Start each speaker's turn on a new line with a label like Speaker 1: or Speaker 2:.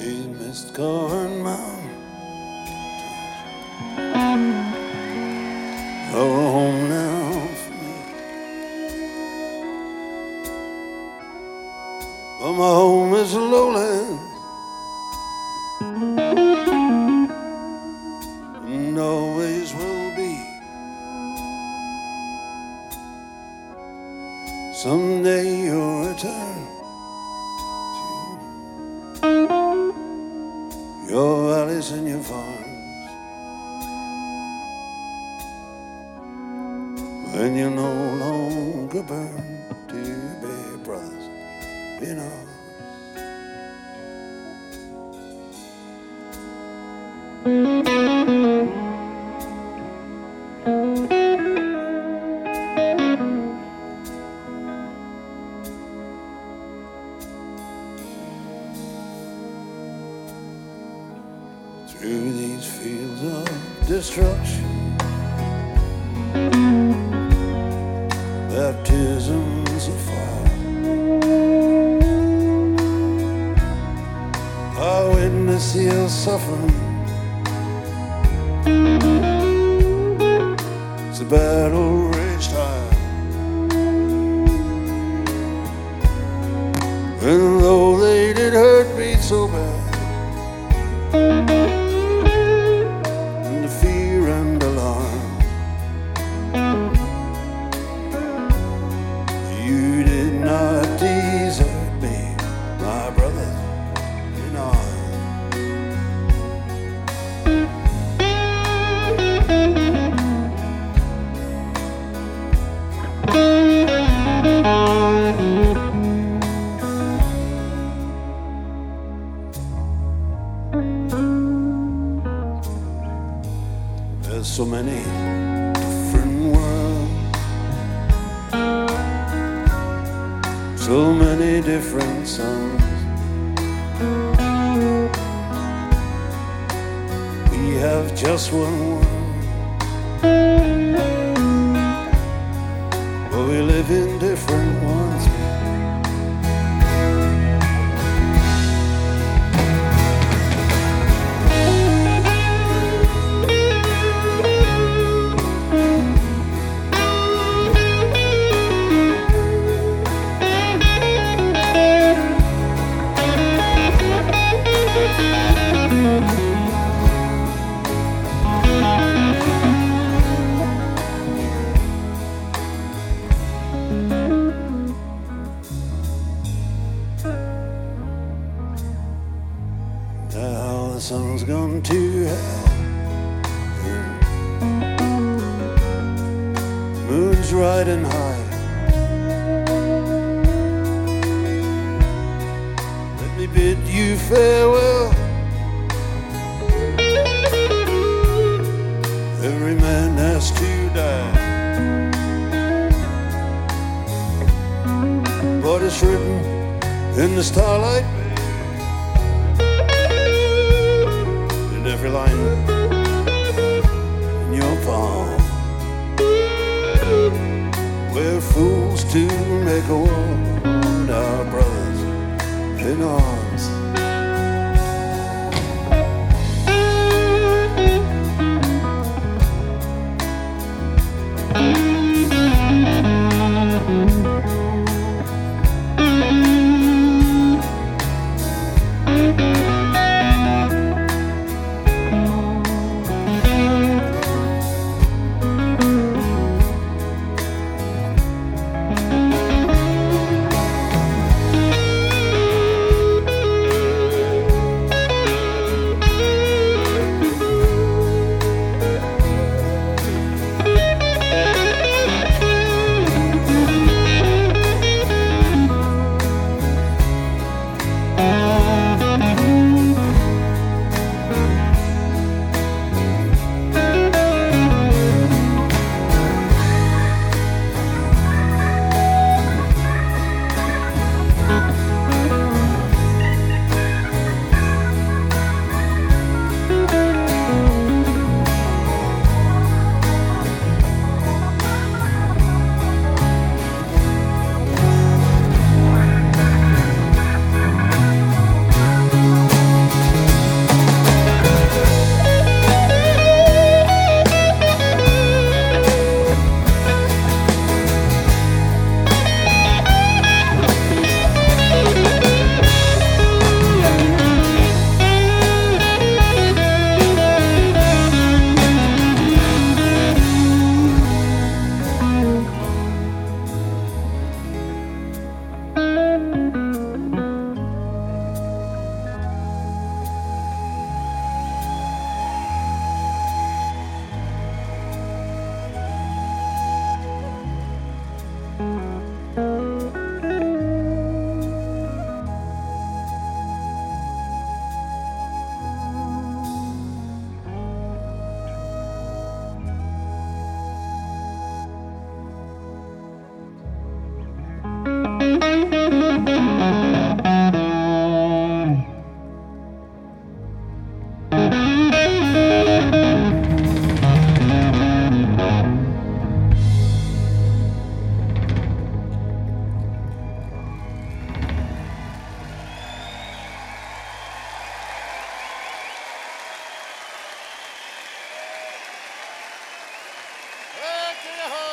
Speaker 1: These mist-covered mountains are home now for me. But my home is the lowlands, and always will be. Someday you'll return to your valleys and your farms, when you no longer burn to be brothers in arms. Through these fields of destruction, baptisms of fire, I witness your suffering. It's a battle raged high, and though they did hurt me so bad, and the fear and alarm, you did not desert me, my brother in arms. There's so many different worlds, so many different suns. We have just one world, but we live in different ones. Now the sun's gone to hell, moon's riding high. Let me bid you farewell. Every man has to die, but it's written in the starlight, every line in your palm. We're fools to make a world, our brothers in arms.
Speaker 2: me a hug.